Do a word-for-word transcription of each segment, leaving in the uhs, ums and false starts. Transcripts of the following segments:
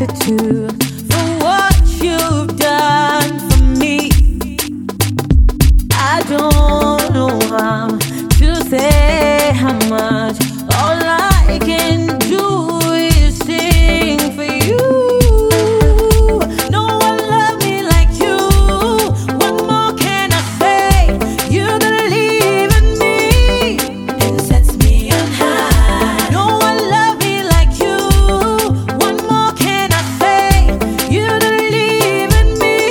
gratitude for what you've done for me. I don't know how to say how much. All I can do is sing for you. No one loved me like you. What more can I say? You believe in me and sets me on high. No one loved me like you. What more can I say? You believe in me.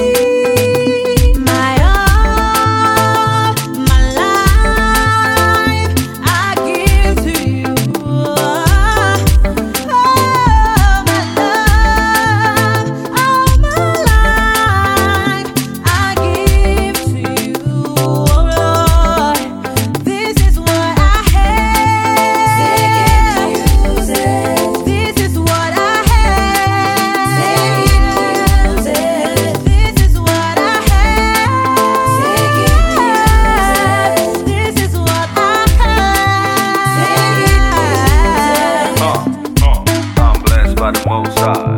My all, my life, I give to you. Oh, my love, all my life, I give to you. Oh Lord, this is what I have. This is what I have. This is what I have. This is what I have. Uh, uh, I'm blessed by the Most High.